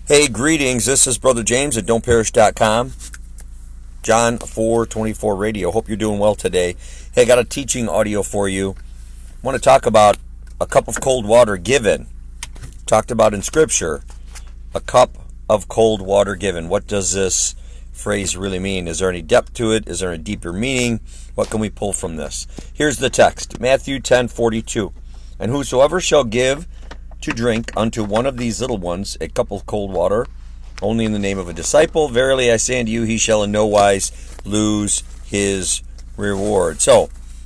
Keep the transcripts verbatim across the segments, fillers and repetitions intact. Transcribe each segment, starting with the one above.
Hey, greetings. This is Brother James at don't perish dot com. John four twenty-four Radio. Hope you're doing well today. Hey, I got a teaching audio for you. I want to talk about a cup of cold water given. Talked about in Scripture. A cup of cold water given. What does this phrase really mean? Is there any depth to it? Is there a deeper meaning? What can we pull from this? Here's the text. Matthew ten forty-two. And whosoever shall give to drink unto one of these little ones a cup of cold water, only in the name of a disciple, verily I say unto you, he shall in no wise lose his reward. So,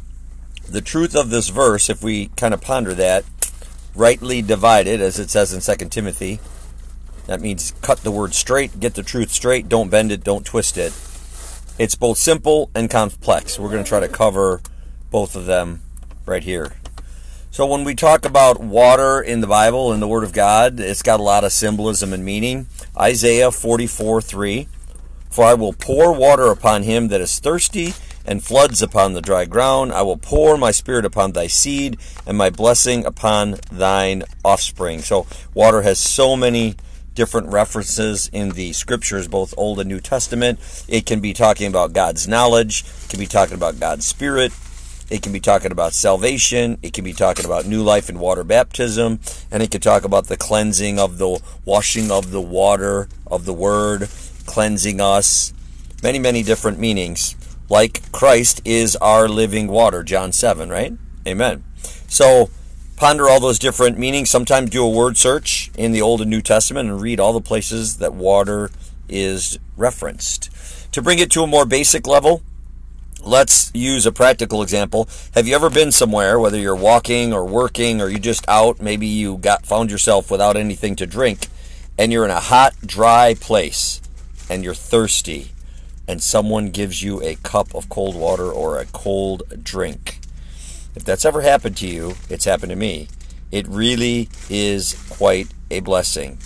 the truth of this verse, if we kind of ponder that, rightly divided, as it says in Second Timothy, that means cut the word straight, get the truth straight, don't bend it, don't twist it. It's both simple and complex. We're going to try to cover both of them right here. So when we talk about water in the Bible, in the Word of God, it's got a lot of symbolism and meaning. Isaiah forty-four three, for I will pour water upon him that is thirsty, and floods upon the dry ground. I will pour my spirit upon thy seed, and my blessing upon thine offspring. So water has so many different references in the Scriptures, both Old and New Testament. It can be talking about God's knowledge. It can be talking about God's Spirit. It can be talking about salvation. It can be talking about new life and water baptism. And it can talk about the cleansing of the washing of the water of the Word, cleansing us. Many, many different meanings. Like Christ is our living water, John seven, right? Amen. So ponder all those different meanings. Sometimes do a word search in the Old and New Testament and read all the places that water is referenced. To bring it to a more basic level, let's use a practical example. Have you ever been somewhere, whether you're walking or working or you're just out, maybe you got found yourself without anything to drink, and you're in a hot, dry place, and you're thirsty, and someone gives you a cup of cold water or a cold drink? If that's ever happened to you, it's happened to me. It really is quite a blessing.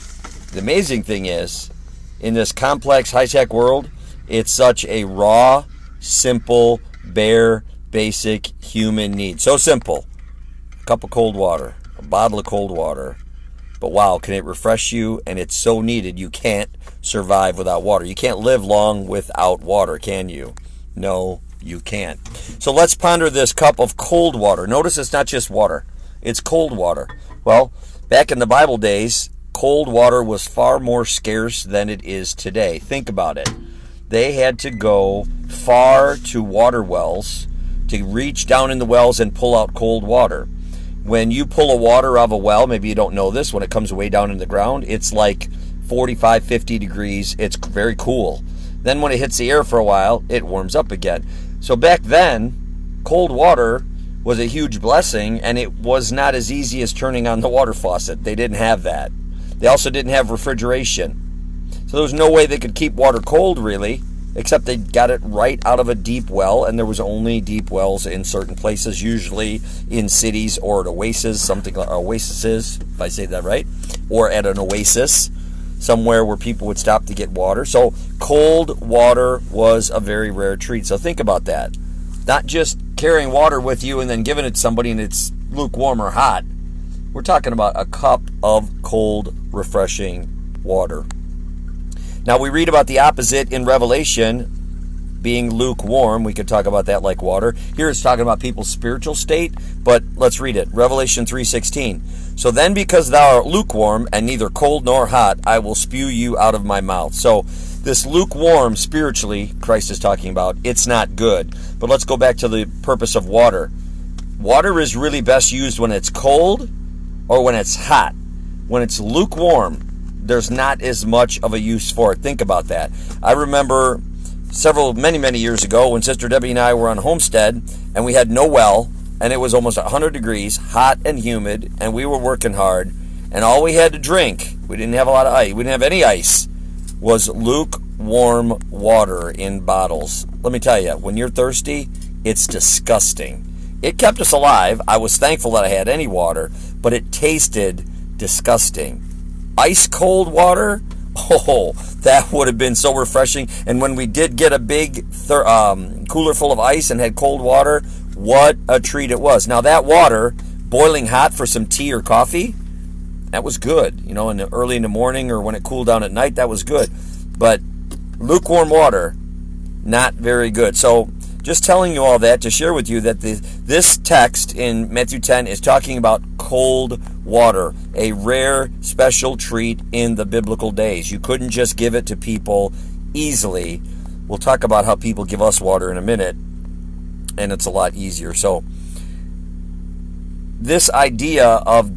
The amazing thing is, in this complex, high-tech world, it's such a raw, simple, bare, basic human need. So simple. A cup of cold water, a bottle of cold water. But wow, can it refresh you? And it's so needed. You can't survive without water. You can't live long without water, can you? No, you can't. So let's ponder this cup of cold water. Notice it's not just water. It's cold water. Well, back in the Bible days, cold water was far more scarce than it is today. Think about it. They had to go far to water wells to reach down in the wells and pull out cold water. When you pull a water out of a well, maybe you don't know this, when it comes way down in the ground, it's like forty-five, fifty degrees. It's very cool. Then when it hits the air for a while, it warms up again. So back then, cold water was a huge blessing, and it was not as easy as turning on the water faucet. They didn't have that. They also didn't have refrigeration. So there was no way they could keep water cold, really, except they got it right out of a deep well, and there was only deep wells in certain places, usually in cities or at oases, something like oases, if I say that right, or at an oasis, somewhere where people would stop to get water. So cold water was a very rare treat. So think about that. Not just carrying water with you and then giving it to somebody and it's lukewarm or hot. We're talking about a cup of cold, refreshing water. Now, we read about the opposite in Revelation, being lukewarm. We could talk about that like water. Here it's talking about people's spiritual state, but let's read it. Revelation three sixteen. So then, because thou art lukewarm, and neither cold nor hot, I will spew you out of my mouth. So this lukewarm, spiritually, Christ is talking about, it's not good. But let's go back to the purpose of water. Water is really best used when it's cold or when it's hot. When it's lukewarm, there's not as much of a use for it. Think about that. I remember several, many, many years ago when Sister Debbie and I were on Homestead and we had no well and it was almost one hundred degrees, hot and humid, and we were working hard, and all we had to drink, we didn't have a lot of ice, we didn't have any ice, was lukewarm water in bottles. Let me tell you, when you're thirsty, it's disgusting. It kept us alive. I was thankful that I had any water, but it tasted disgusting. Ice cold water, oh, that would have been so refreshing. And when we did get a big thir- um, cooler full of ice and had cold water, what a treat it was. Now that water, boiling hot for some tea or coffee, That was good. You know, in the early in the morning or when it cooled down at night, that was good. But lukewarm water, not very good. So just telling you all that to share with you that the, this text in Matthew ten is talking about cold water, a rare special treat in the biblical days. You couldn't just give it to people easily. We'll talk about how people give us water in a minute, and it's a lot easier. So this idea of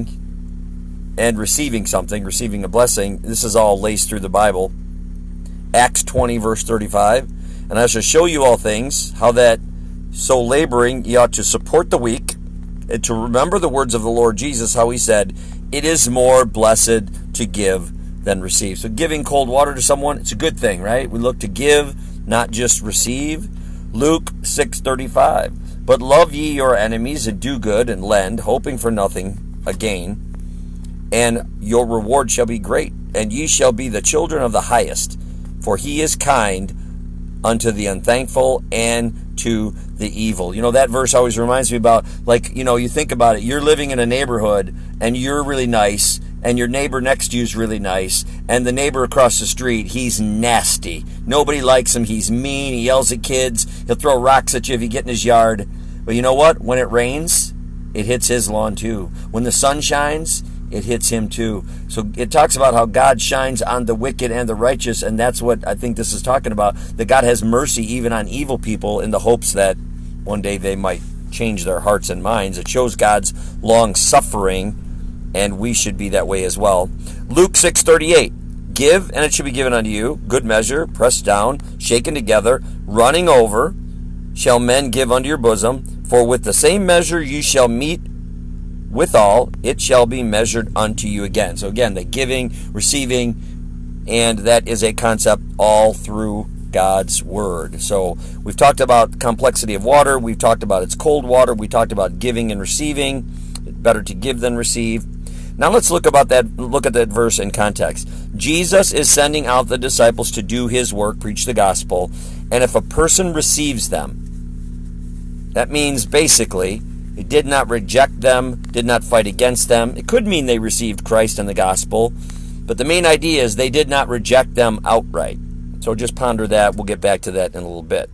giving and receiving something, receiving a blessing, this is all laced through the Bible. Acts twenty, verse thirty-five. And I shall show you all things, how that so laboring ye ought to support the weak, and to remember the words of the Lord Jesus, how he said, it is more blessed to give than receive. So giving cold water to someone, it's a good thing, right? We look to give, not just receive. Luke six thirty-five. But love ye your enemies, and do good, and lend, hoping for nothing again. And your reward shall be great, and ye shall be the children of the highest. For he is kind unto the unthankful and to the evil. You know, that verse always reminds me about, like, you know, you think about it. You're living in a neighborhood, and you're really nice, and your neighbor next to you is really nice, and the neighbor across the street, he's nasty. Nobody likes him. He's mean. He yells at kids. He'll throw rocks at you if you get in his yard. But you know what? When it rains, it hits his lawn too. When the sun shines, it hits him too. So it talks about how God shines on the wicked and the righteous, and that's what I think this is talking about, that God has mercy even on evil people in the hopes that one day they might change their hearts and minds. It shows God's long suffering, and we should be that way as well. Luke six thirty-eight. Give, and it shall be given unto you, good measure, pressed down, shaken together, running over, shall men give unto your bosom. For with the same measure you shall meet withal, it shall be measured unto you again. So again, the giving, receiving, and that is a concept all through God's Word. So we've talked about the complexity of water. We've talked about its cold water. We talked about giving and receiving. Better to give than receive. Now let's look about that. Look at that verse in context. Jesus is sending out the disciples to do his work, preach the gospel, and if a person receives them, that means basically he did not reject them, did not fight against them. It could mean they received Christ and the gospel, but the main idea is they did not reject them outright. So just ponder that. We'll get back to that in a little bit.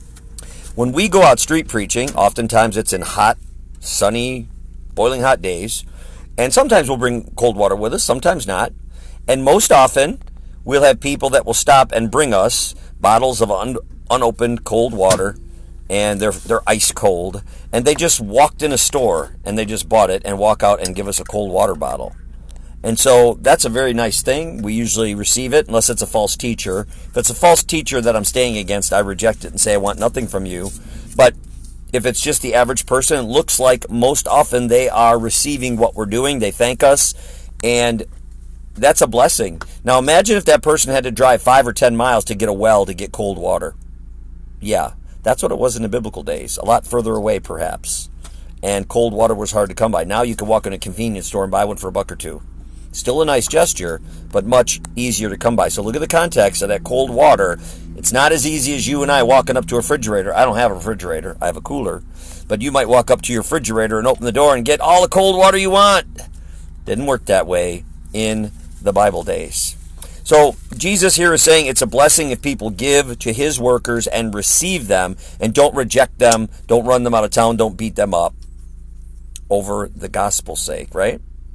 When we go out street preaching, oftentimes it's in hot, sunny, boiling hot days, and sometimes we'll bring cold water with us, sometimes not. And most often, we'll have people that will stop and bring us bottles of un- unopened cold water, and they're they're ice cold, and they just walked in a store and they just bought it and walk out and give us a cold water bottle. And so that's a very nice thing. We usually receive it unless it's a false teacher. If it's a false teacher that I'm staying against, I reject it and say I want nothing from you. But if it's just the average person, it looks like most often they are receiving what we're doing. They thank us, and that's a blessing. Now imagine if that person had to drive five or ten miles to get a well to get cold water. Yeah. That's what it was in the biblical days, a lot further away perhaps. And cold water was hard to come by. Now you can walk in a convenience store and buy one for a buck or two. Still a nice gesture, but much easier to come by. So look at the context of that cold water. It's not as easy as you and I walking up to a refrigerator. I don't have a refrigerator. I have a cooler. But you might walk up to your refrigerator and open the door and get all the cold water you want. Didn't work that way in the Bible days. So Jesus here is saying it's a blessing if people give to his workers and receive them, and don't reject them, don't run them out of town, don't beat them up over the gospel's sake, right?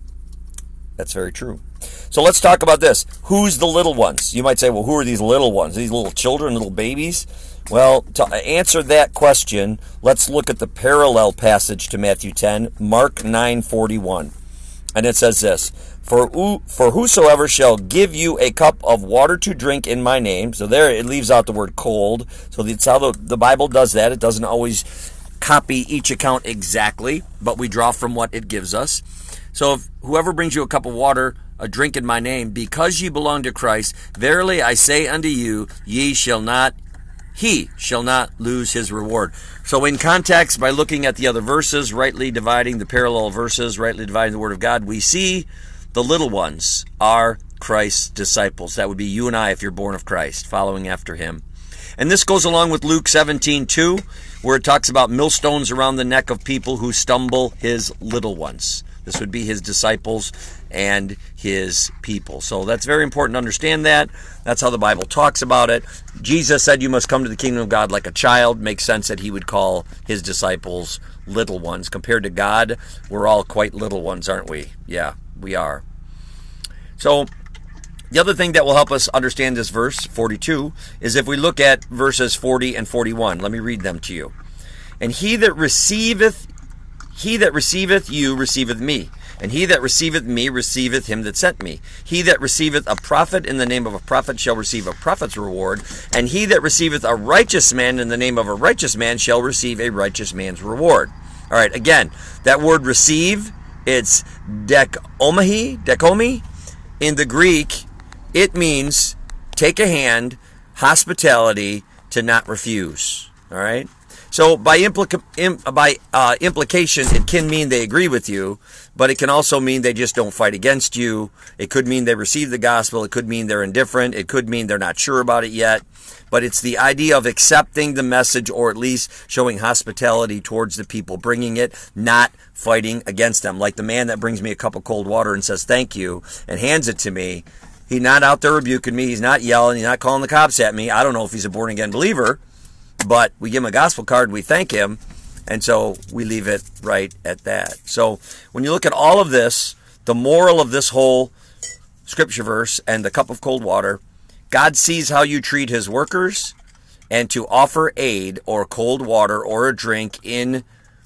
That's very true. So let's talk about this. Who's the little ones? You might say, well, who are these little ones? These little children, little babies? Well, to answer that question, let's look at the parallel passage to Matthew ten, Mark nine forty-one. And it says this, For, who, for whosoever shall give you a cup of water to drink in my name, so there it leaves out the word cold. So that's how the, the Bible does that. It doesn't always copy each account exactly, but we draw from what it gives us. So if whoever brings you a cup of water, a drink in my name, because ye belong to Christ, verily I say unto you, ye shall not, he shall not lose his reward. So in context, by looking at the other verses, rightly dividing the parallel verses, rightly dividing the word of God, we see the little ones are Christ's disciples. That would be you and I if you're born of Christ, following after him. And this goes along with Luke seventeen two, where it talks about millstones around the neck of people who stumble his little ones. This would be his disciples and his people. So that's very important to understand that. That's how the Bible talks about it. Jesus said you must come to the kingdom of God like a child. Makes sense that he would call his disciples little ones. Compared to God, we're all quite little ones, aren't we? Yeah, we are. So the other thing that will help us understand this verse, forty-two, is if we look at verses forty and forty-one. Let me read them to you. And he that receiveth, he that receiveth you receiveth me. And he that receiveth me receiveth him that sent me. He that receiveth a prophet in the name of a prophet shall receive a prophet's reward. And he that receiveth a righteous man in the name of a righteous man shall receive a righteous man's reward. All right, again, that word receive, it's dekomahi, dekomi. In the Greek, it means take a hand, hospitality, to not refuse. All right? So by, implica- im- by uh, implication, it can mean they agree with you, but it can also mean they just don't fight against you. It could mean they receive the gospel. It could mean they're indifferent. It could mean they're not sure about it yet. But it's the idea of accepting the message, or at least showing hospitality towards the people, bringing it, not fighting against them. Like the man that brings me a cup of cold water and says thank you and hands it to me. He's not out there rebuking me. He's not yelling. He's not calling the cops at me. I don't know if he's a born-again believer, but we give him a gospel card and we thank him, and so we leave it right at that. So when you look at all of this, the moral of this whole scripture verse and the cup of cold water, God sees how you treat his workers, and to offer aid or cold water or a drink in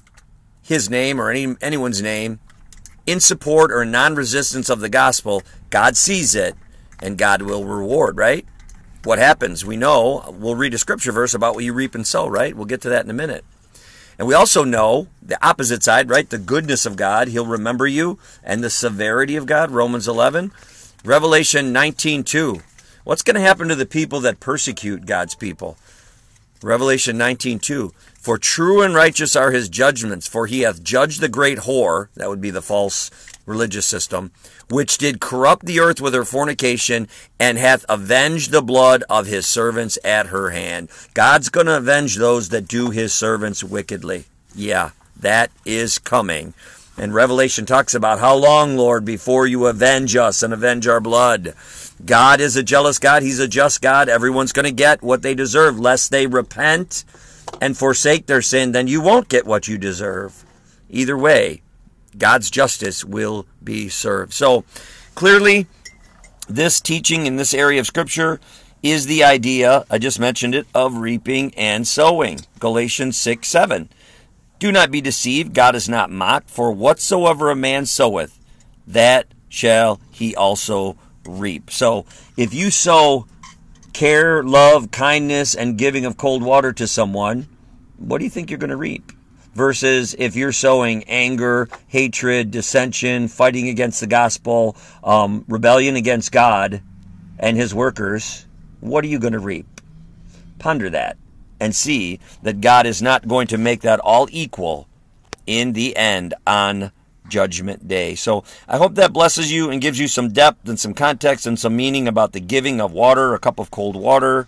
his name or any anyone's name in support or non-resistance of the gospel, God sees it and God will reward, right? What happens? We know, we'll read a scripture verse about what you reap and sow, right? We'll get to that in a minute. And we also know the opposite side, right? The goodness of God, he'll remember you, and the severity of God, Romans eleven. Revelation nineteen two. What's going to happen to the people that persecute God's people? Revelation nineteen two. For true and righteous are his judgments, for he hath judged the great whore, that would be the false religious system, which did corrupt the earth with her fornication, and hath avenged the blood of his servants at her hand. God's going to avenge those that do his servants wickedly. Yeah, that is coming. And Revelation talks about, how long, Lord, before you avenge us and avenge our blood? God is a jealous God. He's a just God. Everyone's going to get what they deserve, lest they repent and forsake their sin. Then you won't get what you deserve. Either way, God's justice will be served. So clearly, this teaching in this area of Scripture is the idea, I just mentioned it, of reaping and sowing. Galatians six seven. Do not be deceived, God is not mocked, for whatsoever a man soweth, that shall he also reap. So if you sow care, love, kindness, and giving of cold water to someone, what do you think you're going to reap? Versus if you're sowing anger, hatred, dissension, fighting against the gospel, um, rebellion against God and his workers, what are you going to reap? Ponder that and see that God is not going to make that all equal in the end on Judgment Day. So I hope that blesses you and gives you some depth and some context and some meaning about the giving of water, a cup of cold water.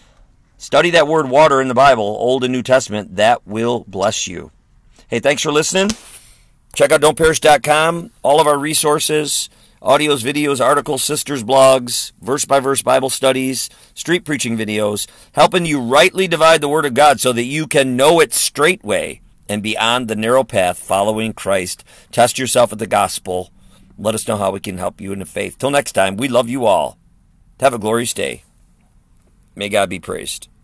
Study that word water in the Bible, Old and New Testament. That will bless you. Hey, thanks for listening. Check out don't perish dot com. All of our resources, audios, videos, articles, sisters' blogs, verse-by-verse Bible studies, street preaching videos, helping you rightly divide the Word of God so that you can know it straightway and be on the narrow path following Christ. Test yourself at the gospel. Let us know how we can help you in the faith. Till next time, we love you all. Have a glorious day. May God be praised.